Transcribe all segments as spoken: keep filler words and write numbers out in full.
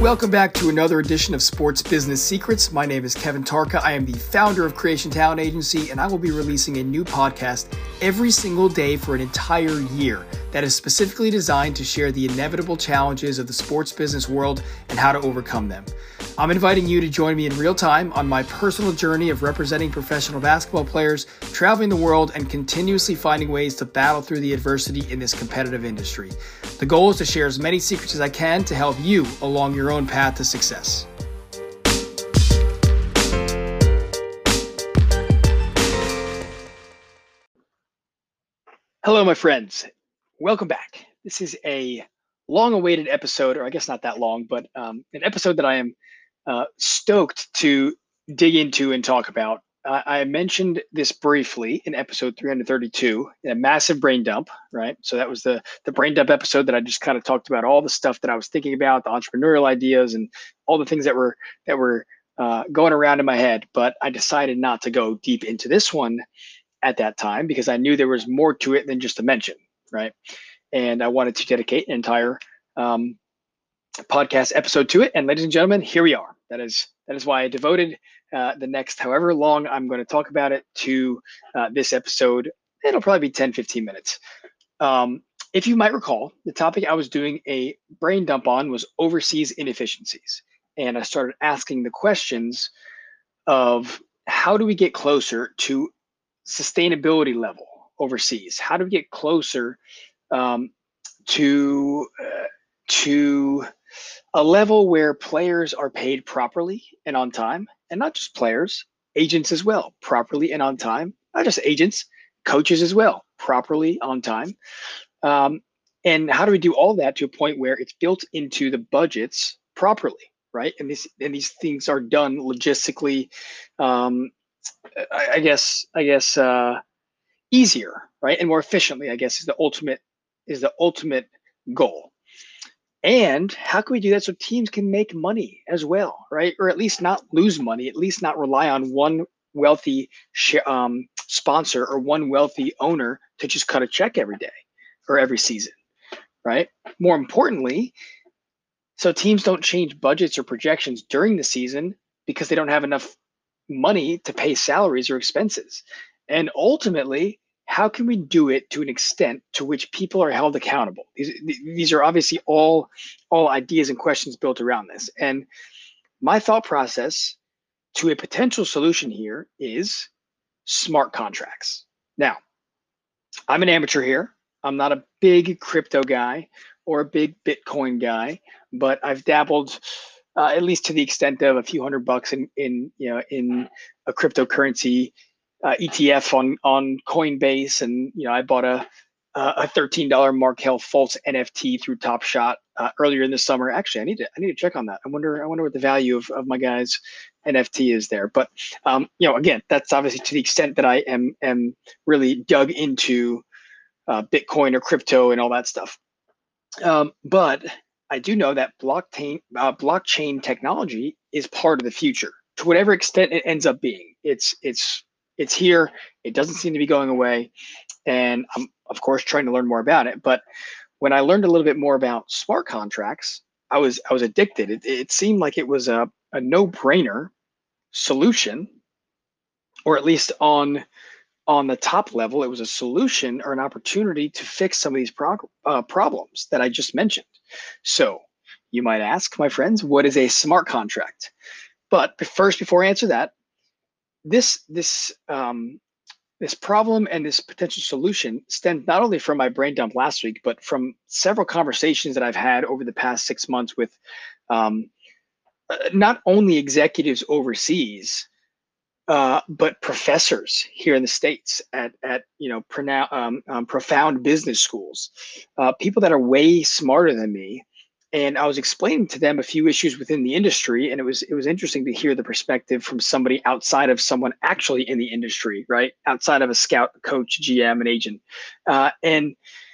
Welcome back to another edition of Sports Business Secrets. My name is Kevin Tarka. I am the founder of Creation Talent Agency, and I will be releasing a new podcast every single day for an entire year that is specifically designed to share the inevitable challenges of the sports business world and how to overcome them. I'm inviting you to join me in real time on my personal journey of representing professional basketball players, traveling the world, and continuously finding ways to battle through the adversity in this competitive industry. The goal is to share as many secrets as I can to help you along your own path to success. Hello, my friends. Welcome back. This is a long-awaited episode, or I guess not that long, but um, an episode that I am uh, stoked to dig into and talk about. Uh, I mentioned this briefly in episode three hundred thirty-two, a massive brain dump, right? So that was the the brain dump episode that I just kind of talked about all the stuff that I was thinking about, the entrepreneurial ideas, and all the things that were that were uh, going around in my head. But I decided not to go deep into this one at that time because I knew there was more to it than just a mention, right? And I wanted to dedicate an entire um, podcast episode to it. And ladies and gentlemen, here we are. That is that is why I devoted uh, the next however long I'm going to talk about it to uh, this episode. It'll probably be ten, fifteen minutes. Um, if you might recall, the topic I was doing a brain dump on was overseas inefficiencies. And I started asking the questions of how do we get closer to sustainability level overseas? How do we get closer um, to uh, to a level where players are paid properly and on time, and not just players, agents as well, properly and on time. Not just agents, coaches as well, properly on time. Um, and how do we do all that to a point where it's built into the budgets properly, right? And these and these things are done logistically. Um, I, I guess I guess uh, easier, right, and more efficiently. I guess is the ultimate is the ultimate goal. And how can we do that so teams can make money as well, right? Or at least not lose money, at least not rely on one wealthy sh- um, sponsor or one wealthy owner to just cut a check every day or every season, right? More importantly, so teams don't change budgets or projections during the season because they don't have enough money to pay salaries or expenses. And ultimately, how can we do it to an extent to which people are held accountable? These, these are obviously all, all ideas and questions built around this. And my thought process to a potential solution here is smart contracts. Now, I'm an amateur here. I'm not a big crypto guy or a big Bitcoin guy, but I've dabbled uh, at least to the extent of a few hundred bucks in, in you know, in a cryptocurrency uh, E T F on on Coinbase, and you know, I bought a a thirteen dollar Markel Fultz N F T through Top Shot uh, earlier in the summer. Actually, I need to I need to check on that. I wonder I wonder what the value of, of my guy's N F T is there. But um, you know, again, that's obviously to the extent that I am am really dug into uh, Bitcoin or crypto and all that stuff. Um, but I do know that blockchain uh, blockchain technology is part of the future to whatever extent it ends up being. It's it's it's here. It doesn't seem to be going away, and I'm of course trying to learn more about it. But when I learned a little bit more about smart contracts, I was I was addicted. It, it seemed like it was a, a no-brainer solution, or at least on on the top level, it was a solution or an opportunity to fix some of these prog- uh, problems that I just mentioned. So you might ask, my friends, what is a smart contract? But first, before I answer that, this this um, this problem and this potential solution stemmed not only from my brain dump last week, but from several conversations that I've had over the past six months with um, uh, not only executives overseas, uh, but professors here in the States at, at you know, pronou- um, um, profound business schools, uh, people that are way smarter than me. And I was explaining to them a few issues within the industry, and it was it was interesting to hear the perspective from somebody outside of someone actually in the industry, right? Outside of a scout, coach, G M, and agent, uh, and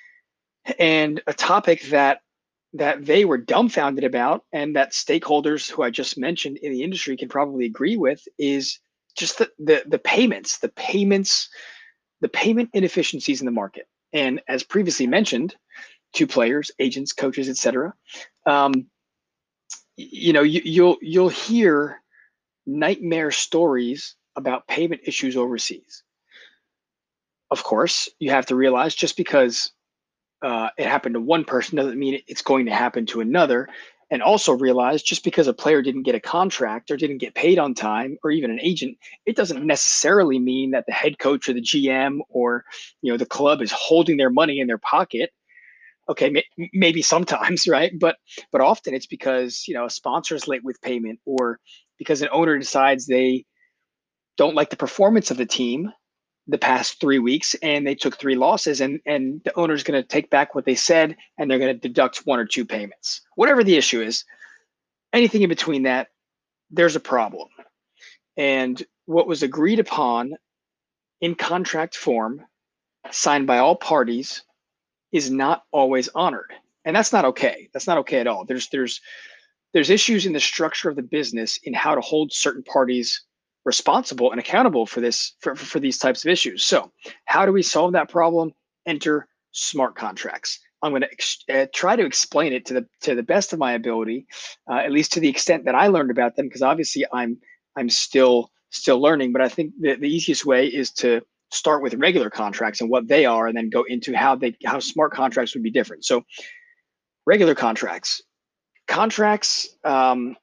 and a topic that that they were dumbfounded about, and that stakeholders who I just mentioned in the industry can probably agree with, is just the the, the payments, the payments, the payment inefficiencies in the market. And as previously mentioned, to players, agents, coaches, et cetera. Um, you know, you, you'll you'll hear nightmare stories about payment issues overseas. Of course, you have to realize just because uh, it happened to one person doesn't mean it's going to happen to another. And also realize just because a player didn't get a contract or didn't get paid on time, or even an agent, it doesn't necessarily mean that the head coach or the G M or you know the club is holding their money in their pocket. Okay, may, maybe sometimes, right? But but often it's because you know a sponsor is late with payment, or because an owner decides they don't like the performance of the team the past three weeks and they took three losses, and and the owner's going to take back what they said and they're going to deduct one or two payments. Whatever the issue is, anything in between that, there's a problem. And what was agreed upon in contract form, signed by all parties, is not always honored. And that's not okay. That's not okay at all. There's there's there's issues in the structure of the business in how to hold certain parties responsible and accountable for this for, for these types of issues. So how do we solve that problem? Enter smart contracts. I'm going to ex- uh, try to explain it to the to the best of my ability, uh, at least to the extent that I learned about them, because obviously I'm I'm still still learning. But I think the, the easiest way is to start with regular contracts and what they are, and then go into how they how smart contracts would be different. So regular contracts, contracts um,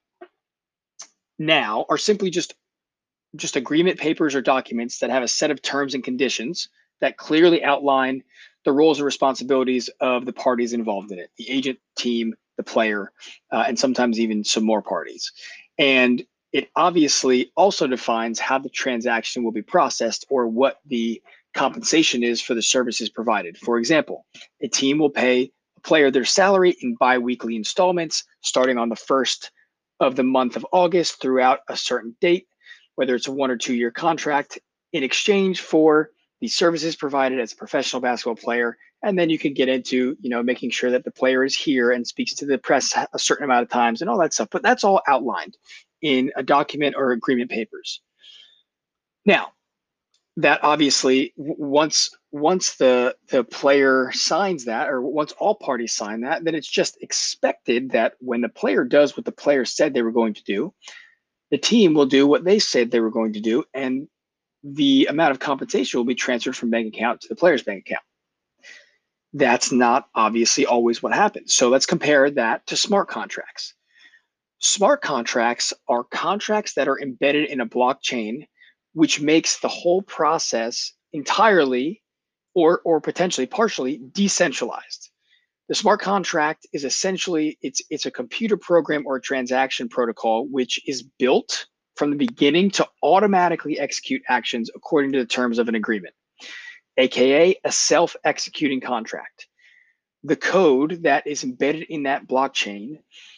now are simply just just agreement papers or documents that have a set of terms and conditions that clearly outline the roles and responsibilities of the parties involved in it, the agent, team, the player, uh, and sometimes even some more parties. And it obviously also defines how the transaction will be processed, or what the compensation is for the services provided. For example, a team will pay a player their salary in biweekly installments starting on the first of the month of August throughout a certain date, whether it's a one or two year contract, in exchange for the services provided as a professional basketball player. And then you can get into, you know, making sure that the player is here and speaks to the press a certain amount of times and all that stuff. But that's all outlined in a document or agreement papers. Now, that obviously once once the the player signs that, or once all parties sign that, then it's just expected that when the player does what the player said they were going to do, the team will do what they said they were going to do, and the amount of compensation will be transferred from bank account to the player's bank account. That's not obviously always what happens. So let's compare that to smart contracts. Smart contracts are contracts that are embedded in a blockchain, which makes the whole process entirely, or or potentially partially, decentralized. The smart contract is essentially it's it's a computer program or a transaction protocol which is built from the beginning to automatically execute actions according to the terms of an agreement, aka a self-executing contract. The code that is embedded in that blockchain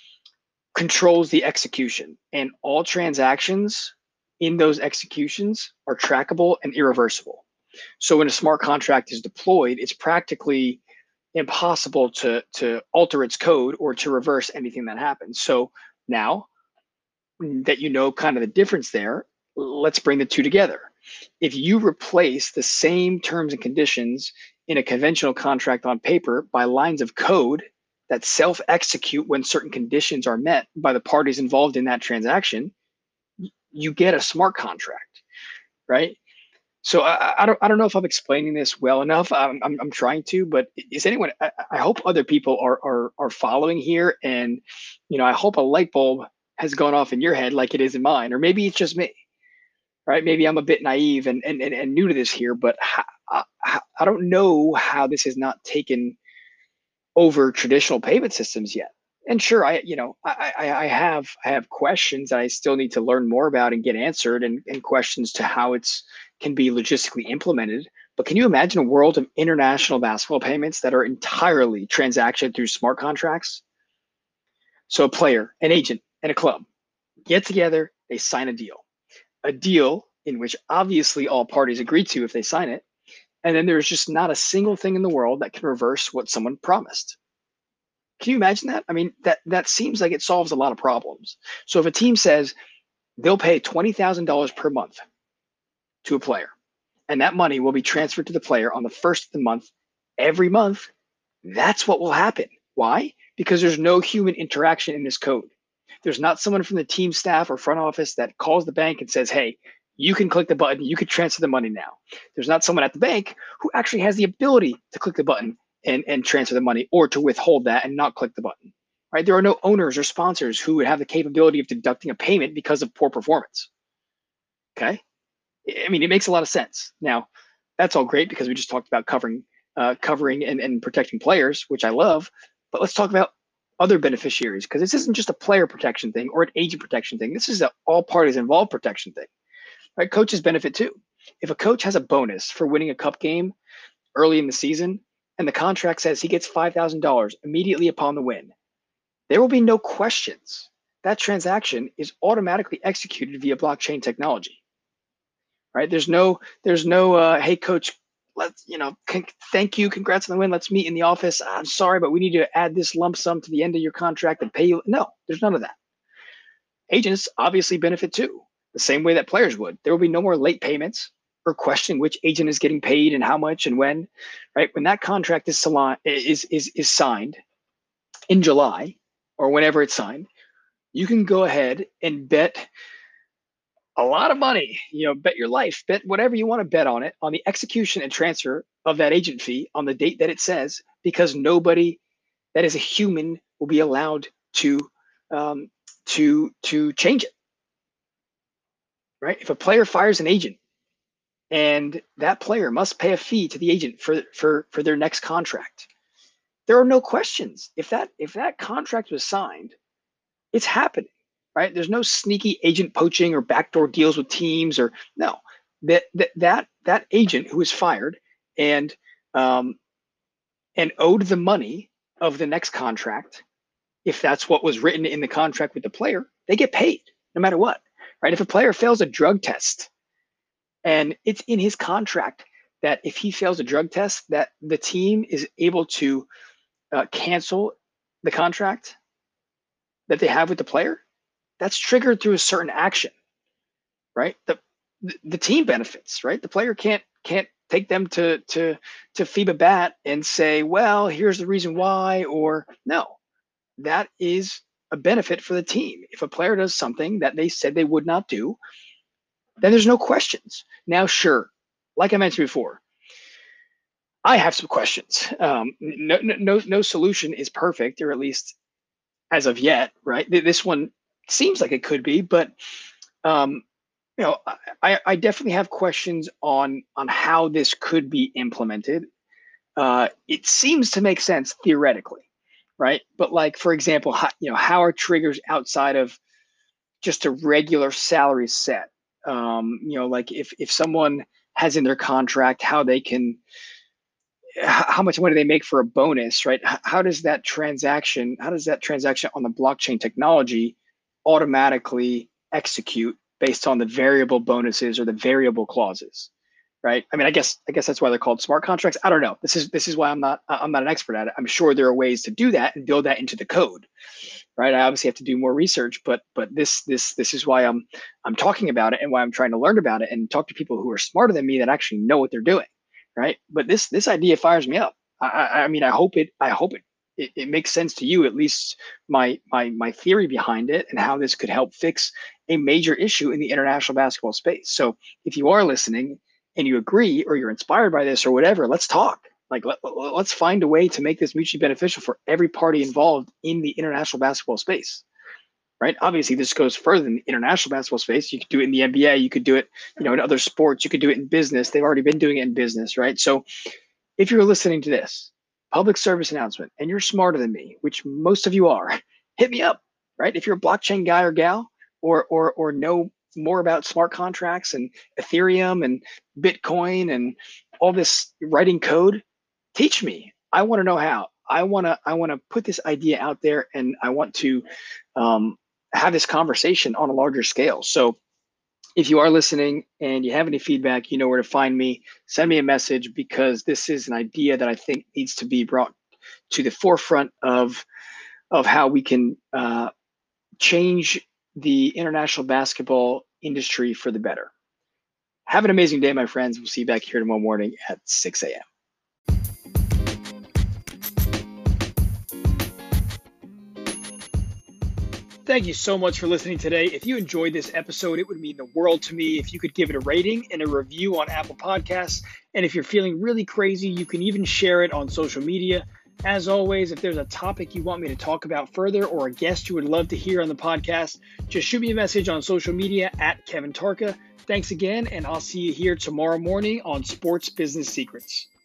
controls the execution, and all transactions in those executions are trackable and irreversible. So when a smart contract is deployed, it's practically impossible to to alter its code or to reverse anything that happens. So now that you know kind of the difference there, let's bring the two together. If you replace the same terms and conditions in a conventional contract on paper by lines of code that self-execute when certain conditions are met by the parties involved in that transaction, you get a smart contract, right? So I, I don't I don't know if I'm explaining this well enough. I'm I'm, I'm trying to, but is anyone? I, I hope other people are are are following here, and you know I hope a light bulb has gone off in your head like it is in mine, or maybe it's just me, right? Maybe I'm a bit naive and and and, and new to this here, but how, I, I don't know how this has not taken over traditional payment systems yet. And sure, I you know I, I I have I have questions that I still need to learn more about and get answered, and, and questions to how it's can be logistically implemented. But can you imagine a world of international basketball payments that are entirely transacted through smart contracts? So a player, an agent, and a club get together, they sign a deal, a deal in which obviously all parties agree to if they sign it, and then there's just not a single thing in the world that can reverse what someone promised. Can you imagine that? I mean, that that seems like it solves a lot of problems. So if a team says they'll pay twenty thousand dollars per month to a player, and that money will be transferred to the player on the first of the month every month, that's what will happen. Why? Because there's no human interaction in this code. There's not someone from the team staff or front office that calls the bank and says, hey, you can click the button, you can transfer the money now. There's not someone at the bank who actually has the ability to click the button and, and transfer the money, or to withhold that and not click the button, right? There are no owners or sponsors who would have the capability of deducting a payment because of poor performance, okay? I mean, it makes a lot of sense. Now, that's all great because we just talked about covering uh, covering and, and protecting players, which I love, but let's talk about other beneficiaries, because this isn't just a player protection thing or an agent protection thing. This is an all parties involved protection thing, right? Coaches benefit too. If a coach has a bonus for winning a cup game early in the season and the contract says he gets five thousand dollars immediately upon the win, there will be no questions. That transaction is automatically executed via blockchain technology, right? There's no, there's no, uh, hey coach, let's, you know, con- thank you, congrats on the win. Let's meet in the office. I'm sorry, but we need to add this lump sum to the end of your contract and pay you. No, there's none of that. Agents obviously benefit too, the same way that players would. There will be no more late payments or question which agent is getting paid and how much and when, right? When that contract is is is is signed in July or whenever it's signed, you can go ahead and bet a lot of money, you know, bet your life, bet whatever you want to bet on it, on the execution and transfer of that agent fee on the date that it says, because nobody that is a human will be allowed to um, to to change it, right? If a player fires an agent and that player must pay a fee to the agent for for for their next contract, there are no questions. If that if that contract was signed, it's happening, right? There's no sneaky agent poaching or backdoor deals with teams, or no. That that that that agent who is fired and um, and owed the money of the next contract, if that's what was written in the contract with the player, they get paid no matter what, right? If a player fails a drug test and it's in his contract that if he fails a drug test, that the team is able to uh, cancel the contract that they have with the player, that's triggered through a certain action, right? The the team benefits, right? The player can't can't take them to to to FIBA bat and say, well, here's the reason why, or no. That is a benefit for the team. If a player does something that they said they would not do, then there's no questions. Now, sure, like I mentioned before, I have some questions. Um, no, no, no, no solution is perfect, or at least as of yet, right? This one seems like it could be, but um, you know, I, I definitely have questions on on how this could be implemented. Uh, it seems to make sense theoretically, right? But like, for example, how, you know, how are triggers outside of just a regular salary set? Um, you know, like if if someone has in their contract how they can, how much money they make for a bonus, right? How does that transaction, how does that transaction on the blockchain technology automatically execute based on the variable bonuses or the variable clauses, right? I mean, I guess I guess that's why they're called smart contracts. I don't know. This is this is why I'm not I'm not an expert at it. I'm sure there are ways to do that and build that into the code, right? I obviously have to do more research, but but this this this is why I'm I'm talking about it and why I'm trying to learn about it and talk to people who are smarter than me that actually know what they're doing, right? But this this idea fires me up. I I, I mean, I hope it I hope it, it it makes sense to you, at least my my my theory behind it and how this could help fix a major issue in the international basketball space. So if you are listening and you agree or you're inspired by this or whatever, let's talk. Like let, let's find a way to make this mutually beneficial for every party involved in the international basketball space, right? Obviously, this goes further than the international basketball space. You could do it in the N B A. You could do it, you know, in other sports. You could do it in business. They've already been doing it in business, right? So if you're listening to this public service announcement and you're smarter than me, which most of you are, hit me up, right? If you're a blockchain guy or gal, or or or know more about smart contracts and Ethereum and Bitcoin and all this writing code, teach me. I want to know how. I want to I want to put this idea out there, and I want to um, have this conversation on a larger scale. So if you are listening and you have any feedback, you know where to find me. Send me a message, because this is an idea that I think needs to be brought to the forefront of of how we can uh, change the international basketball industry for the better. Have an amazing day, my friends. We'll see you back here tomorrow morning at six a.m. Thank you so much for listening today. If you enjoyed this episode, it would mean the world to me if you could give it a rating and a review on Apple Podcasts. And if you're feeling really crazy, you can even share it on social media. As always, if there's a topic you want me to talk about further or a guest you would love to hear on the podcast, just shoot me a message on social media at Kevin Tarka. Thanks again, and I'll see you here tomorrow morning on Sports Business Secrets.